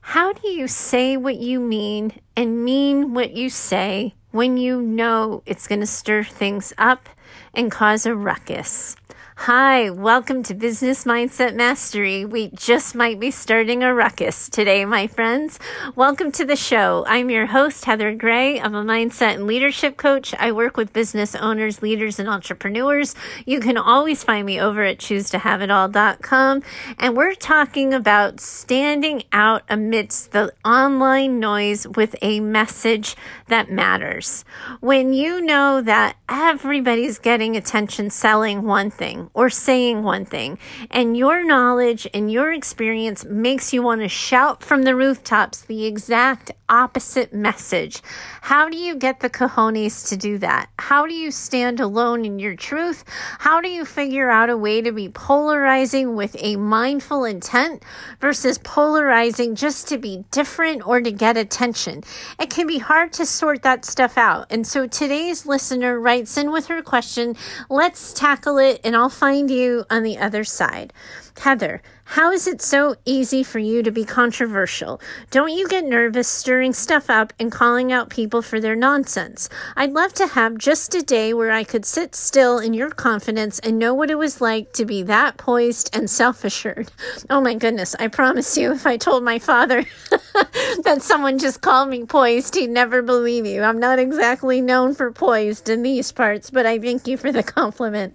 How do you say what you mean and mean what you say when you know it's going to stir things up and cause a ruckus? Hi, welcome to Business Mindset Mastery. We just might be starting a ruckus today, my friends. Welcome to the show. I'm your host, Heather Gray. I'm a mindset and leadership coach. I work with business owners, leaders, and entrepreneurs. You can always find me over at choosetohaveitall.com. And we're talking about standing out amidst the online noise with a message that matters. When you know that everybody's getting attention selling one thing, or saying one thing, and your knowledge and your experience makes you want to shout from the rooftops the exact opposite message. How do you get the cojones to do that? How do you stand alone in your truth? How do you figure out a way to be polarizing with a mindful intent versus polarizing just to be different or to get attention? It can be hard to sort that stuff out. And so today's listener writes in with her question. Let's tackle it, and I'll find you on the other side. Heather, how is it so easy for you to be controversial? Don't you get nervous stirring stuff up and calling out people for their nonsense? I'd love to have just a day where I could sit still in your confidence and know what it was like to be that poised and self-assured. Oh my goodness, I promise you, if I told my father that someone just called me poised, he'd never believe you. I'm not exactly known for poised in these parts, but I thank you for the compliment.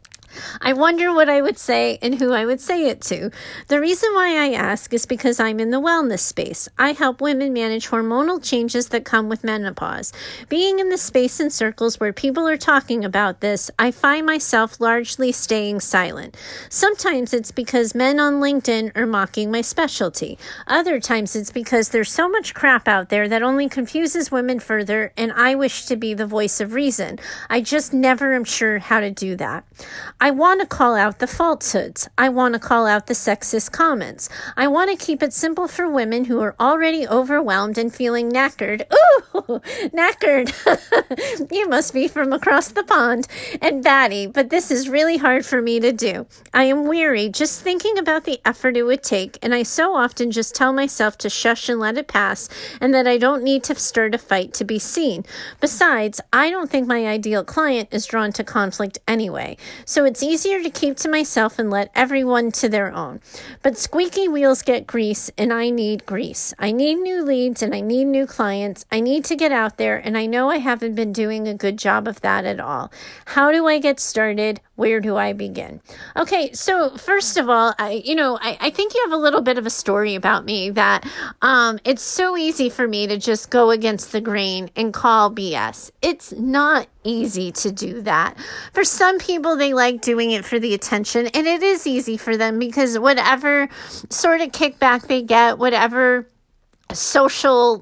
I wonder what I would say and who I would say it to. The reason why I ask is because I'm in the wellness space. I help women manage hormonal changes that come with menopause. Being in the space and circles where people are talking about this, I find myself largely staying silent. Sometimes it's because men on LinkedIn are mocking my specialty. Other times it's because there's so much crap out there that only confuses women further, and I wish to be the voice of reason. I just never am sure how to do that. I want to call out the falsehoods. I want to call out the sexist comments. I want to keep it simple for women who are already overwhelmed and feeling knackered. Ooh, knackered. You must be from across the pond and batty, but this is really hard for me to do. I am weary just thinking about the effort it would take, and I so often just tell myself to shush and let it pass, and that I don't need to start a fight to be seen. Besides, I don't think my ideal client is drawn to conflict anyway, so it's easier to keep to myself and let everyone to their own. But squeaky wheels get grease, and I need grease. I need new leads, and I need new clients. I need to get out there, and I know I haven't been doing a good job of that at all. How do I get started? Where do I begin? Okay, so first of all, I think you have a little bit of a story about me that it's so easy for me to just go against the grain and call BS. It's not easy to do that. For some people, they like doing it for the attention, and it is easy for them because whatever sort of kickback they get, whatever social,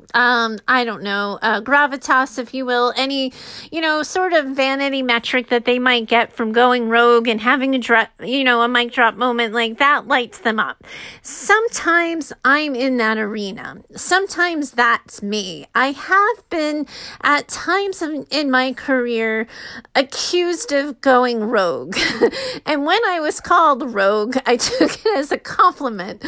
gravitas, if you will, any, sort of vanity metric that they might get from going rogue and having a mic drop moment like that lights them up. Sometimes I'm in that arena. Sometimes that's me. I have been at times in my career accused of going rogue. And when I was called rogue, I took it as a compliment.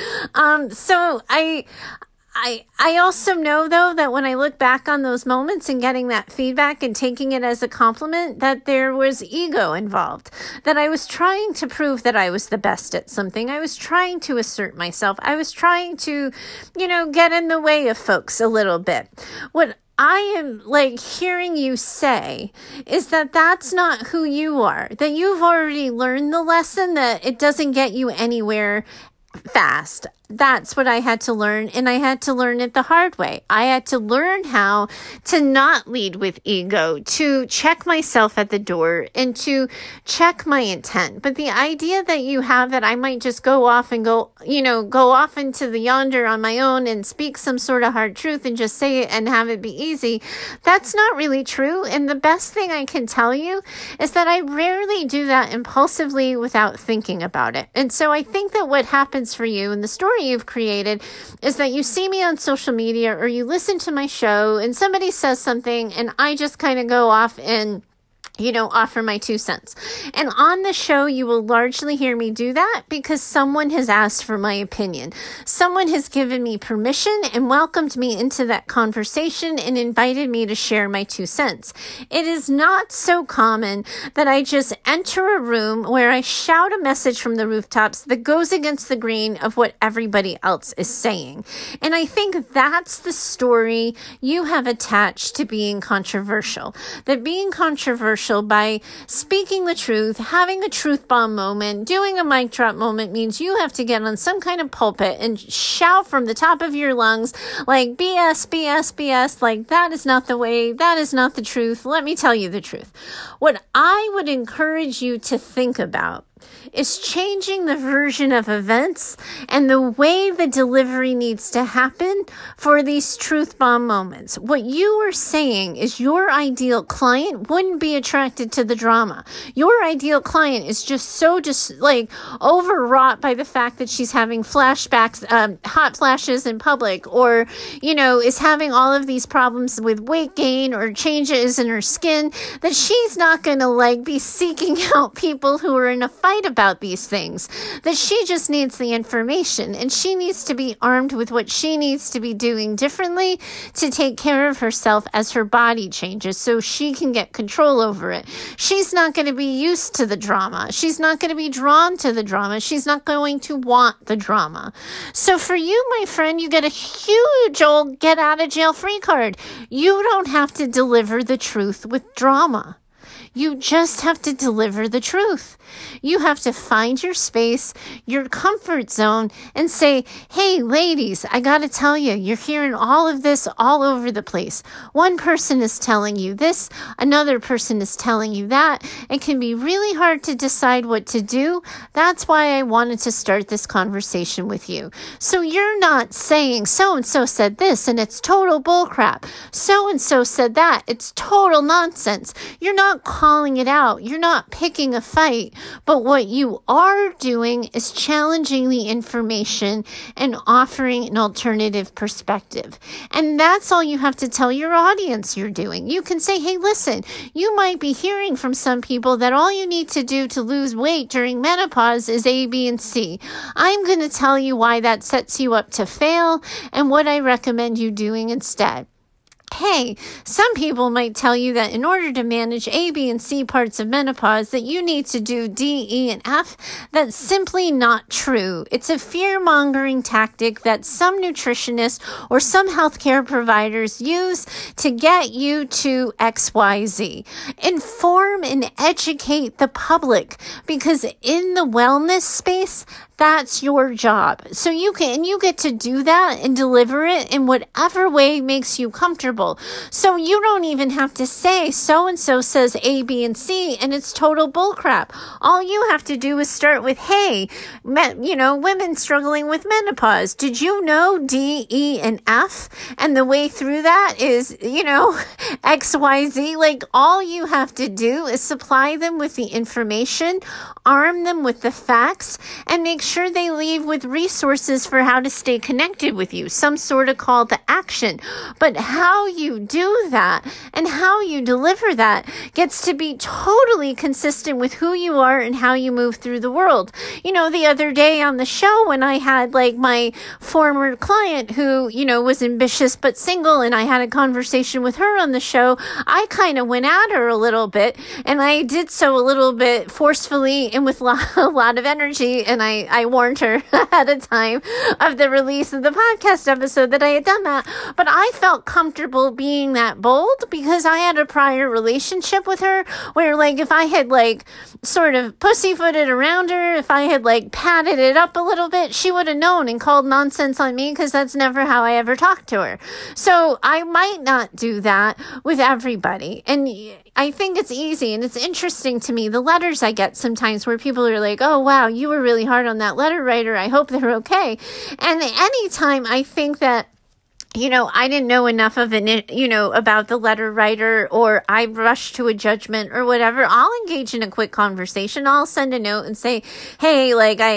I also know, though, that when I look back on those moments and getting that feedback and taking it as a compliment, that there was ego involved, that I was trying to prove that I was the best at something. I was trying to assert myself. I was trying to, get in the way of folks a little bit. What I am hearing you say is that that's not who you are, that you've already learned the lesson, that it doesn't get you anywhere fast. That's what I had to learn, and I had to learn it the hard way. I had to learn how to not lead with ego, to check myself at the door, and to check my intent. But the idea that you have that I might just go off into the yonder on my own and speak some sort of hard truth and just say it and have it be easy, that's not really true. And the best thing I can tell you is that I rarely do that impulsively without thinking about it. And so I think that what happens for you in the story you've created is that you see me on social media or you listen to my show and somebody says something and I just kind of go off and offer my 2 cents. And on the show, you will largely hear me do that because someone has asked for my opinion. Someone has given me permission and welcomed me into that conversation and invited me to share my 2 cents. It is not so common that I just enter a room where I shout a message from the rooftops that goes against the grain of what everybody else is saying. And I think that's the story you have attached to being controversial. That being controversial by speaking the truth, having a truth bomb moment, doing a mic drop moment means you have to get on some kind of pulpit and shout from the top of your lungs like BS, BS, BS, like that is not the way, that is not the truth. Let me tell you the truth. What I would encourage you to think about is changing the version of events and the way the delivery needs to happen for these truth bomb moments. What you are saying is your ideal client wouldn't be attracted to the drama. Your ideal client is just overwrought by the fact that she's having flashbacks, hot flashes in public, or, is having all of these problems with weight gain or changes in her skin, that she's not going to be seeking out people who are in a fight about these things, that she just needs the information and she needs to be armed with what she needs to be doing differently to take care of herself as her body changes so she can get control over it. She's not going to be used to the drama. She's not going to be drawn to the drama. She's not going to want the drama. So for you, my friend, you get a huge old get out of jail free card. You don't have to deliver the truth with drama. You just have to deliver the truth. You have to find your space, your comfort zone, and say, hey, ladies, I got to tell you, you're hearing all of this all over the place. One person is telling you this, another person is telling you that. It can be really hard to decide what to do. That's why I wanted to start this conversation with you. So you're not saying so-and-so said this and it's total bullcrap. So-and-so said that. It's total nonsense. You're not calling it out. You're not picking a fight. But what you are doing is challenging the information and offering an alternative perspective. And that's all you have to tell your audience you're doing. You can say, hey, listen, you might be hearing from some people that all you need to do to lose weight during menopause is A, B, and C. I'm going to tell you why that sets you up to fail and what I recommend you doing instead. Hey, some people might tell you that in order to manage A, B, and C parts of menopause, that you need to do D, E, and F. That's simply not true. It's a fear-mongering tactic that some nutritionists or some healthcare providers use to get you to X, Y, Z. Inform and educate the public, because in the wellness space, that's your job. So you get to do that and deliver it in whatever way makes you comfortable. So you don't even have to say so-and-so says A, B, and C and it's total bullcrap. All you have to do is start with, hey, women struggling with menopause. Did you know D, E, and F? And the way through that is, X, Y, Z. All you have to do is supply them with the information, arm them with the facts, and make sure they leave with resources for how to stay connected with you, some sort of call to action. But how you do that and how you deliver that gets to be totally consistent with who you are and how you move through the world. The other day on the show when I had my former client who, was ambitious but single, and I had a conversation with her on the show, I kind of went at her a little bit, and I did so a little bit forcefully and with a lot of energy, and I warned her ahead of time of the release of the podcast episode that I had done that. But I felt comfortable being that bold because I had a prior relationship with her where if I had sort of pussyfooted around her, if I had patted it up a little bit, she would have known and called nonsense on me because that's never how I ever talked to her. So I might not do that with everybody. And I think it's easy and it's interesting to me, the letters I get sometimes where people are like, oh, wow, you were really hard on that letter writer. I hope they're okay. And anytime I think that I didn't know enough of it, about the letter writer, or I rushed to a judgment or whatever, I'll engage in a quick conversation. I'll send a note and say, hey,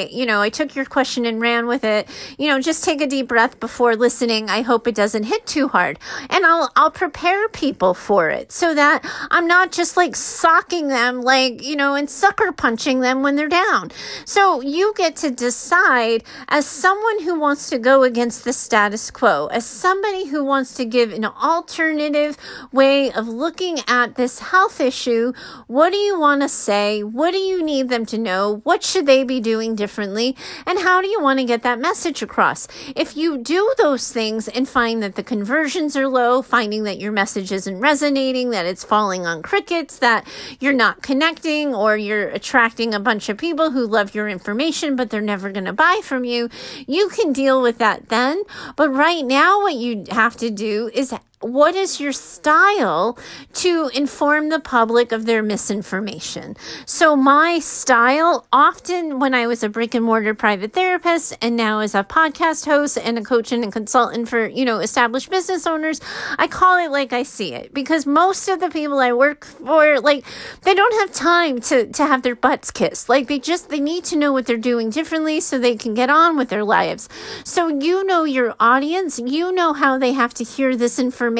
I took your question and ran with it. Just take a deep breath before listening. I hope it doesn't hit too hard. And I'll prepare people for it so that I'm not just socking them, and sucker punching them when they're down. So you get to decide, as someone who wants to go against the status quo, as somebody who wants to give an alternative way of looking at this health issue, what do you want to say? What do you need them to know? What should they be doing differently? And how do you want to get that message across? If you do those things and find that the conversions are low, finding that your message isn't resonating, that it's falling on crickets, that you're not connecting, or you're attracting a bunch of people who love your information, but they're never going to buy from you, you can deal with that then. But right now, what you have to do is, what is your style to inform the public of their misinformation? So my style, often when I was a brick and mortar private therapist, and now as a podcast host and a coach and a consultant for, established business owners, I call it like I see it, because most of the people I work for, they don't have time to have their butts kissed. They need to know what they're doing differently so they can get on with their lives. So your audience, how they have to hear this information.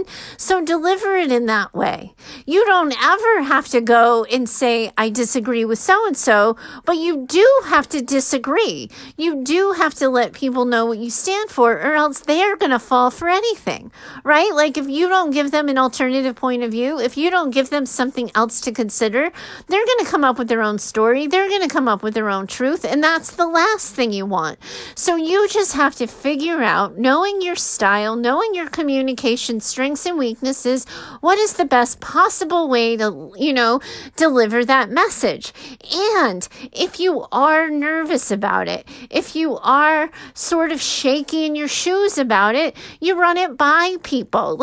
So deliver it in that way. You don't ever have to go and say, I disagree with so-and-so, but you do have to disagree. You do have to let people know what you stand for, or else they're going to fall for anything, right? If you don't give them an alternative point of view, if you don't give them something else to consider, they're going to come up with their own story. They're going to come up with their own truth. And that's the last thing you want. So you just have to figure out, knowing your style, knowing your communication strengths and weaknesses, what is the best possible way to, deliver that message. And if you are nervous about it, if you are sort of shaky in your shoes about it, you run it by people.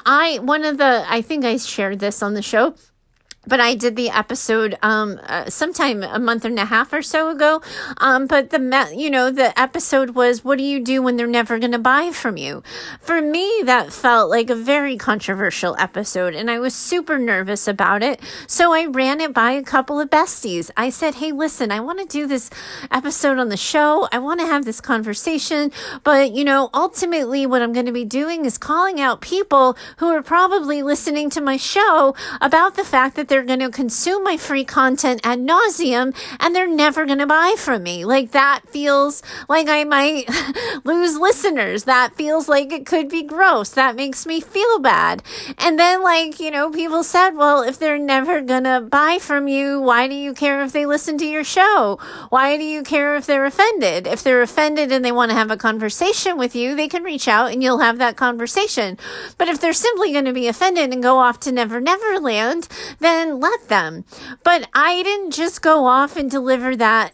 I think I shared this on the show, but I did the episode sometime a month and a half or so ago. But the episode was, what do you do when they're never going to buy from you? For me, that felt like a very controversial episode, and I was super nervous about it. So I ran it by a couple of besties. I said, hey, listen, I want to do this episode on the show. I want to have this conversation. But, ultimately what I'm going to be doing is calling out people who are probably listening to my show about the fact that they're going to consume my free content ad nauseum, and they're never going to buy from me. That feels like I might lose listeners. That feels like it could be gross. That makes me feel bad. And then people said, well, if they're never going to buy from you, why do you care if they listen to your show? Why do you care if they're offended? If they're offended and they want to have a conversation with you, they can reach out and you'll have that conversation. But if they're simply going to be offended and go off to Never Never Land, then let them. But I didn't just go off and deliver that,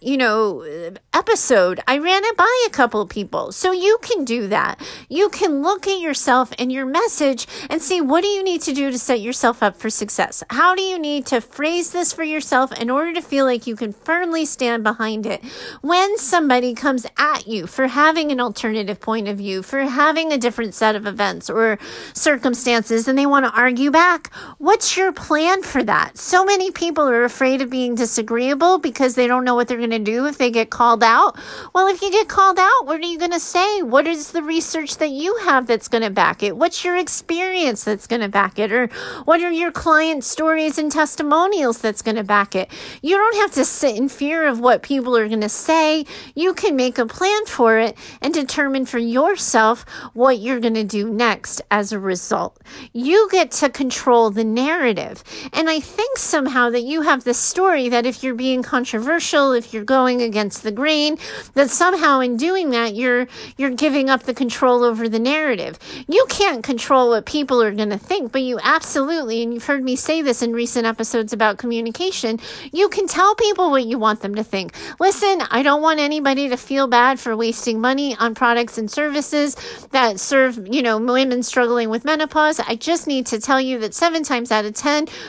episode. I ran it by a couple of people. So you can do that. You can look at yourself and your message and see, what do you need to do to set yourself up for success? How do you need to phrase this for yourself in order to feel like you can firmly stand behind it? When somebody comes at you for having an alternative point of view, for having a different set of events or circumstances, and they want to argue back, what's your plan for that? So many people are afraid of being disagreeable because they don't know what they're going to do if they get called out. Well, if you get called out, what are you going to say? What is the research that you have that's going to back it? What's your experience that's going to back it? Or what are your client stories and testimonials that's going to back it? You don't have to sit in fear of what people are going to say. You can make a plan for it and determine for yourself what you're going to do next as a result. You get to control the narrative. And I think somehow that you have this story that if you're being controversial, if you're going against the grain, that somehow in doing that, you're giving up the control over the narrative. You can't control what people are going to think, but you absolutely, and you've heard me say this in recent episodes about communication, you can tell people what you want them to think. Listen, I don't want anybody to feel bad for wasting money on products and services that serve, women struggling with menopause. I just need to tell you that 7 times out of 10, women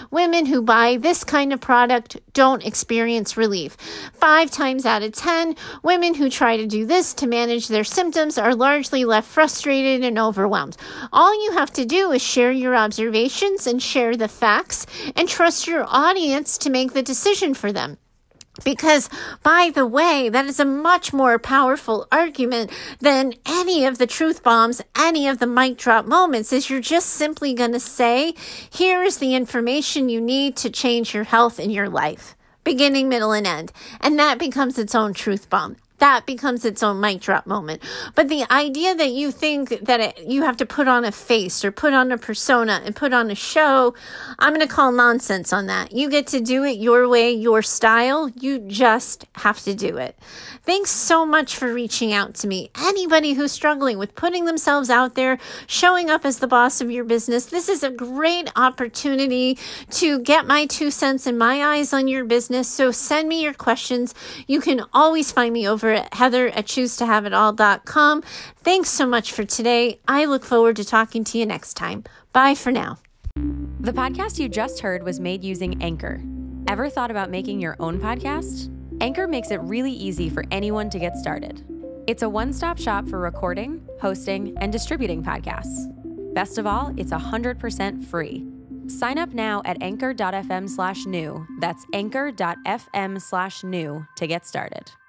women who buy this kind of product don't experience relief. 5 times out of 10, women who try to do this to manage their symptoms are largely left frustrated and overwhelmed. All you have to do is share your observations and share the facts and trust your audience to make the decision for them. Because, by the way, that is a much more powerful argument than any of the truth bombs, any of the mic drop moments, is you're just simply going to say, here is the information you need to change your health in your life, beginning, middle, and end. And that becomes its own truth bomb. That becomes its own mic drop moment. But the idea that you think that you have to put on a face or put on a persona and put on a show, I'm going to call nonsense on that. You get to do it your way, your style. You just have to do it. Thanks so much for reaching out to me. Anybody who's struggling with putting themselves out there, showing up as the boss of your business, this is a great opportunity to get my 2 cents and my eyes on your business. So send me your questions. You can always find me over at heather@choosetohaveitall.com. Thanks so much for today. I look forward to talking to you next time. Bye for now. The podcast you just heard was made using Anchor. Ever thought about making your own podcast? Anchor makes it really easy for anyone to get started. It's a one-stop shop for recording, hosting, and distributing podcasts. Best of all, it's 100% free. Sign up now at anchor.fm/new. That's anchor.fm/new to get started.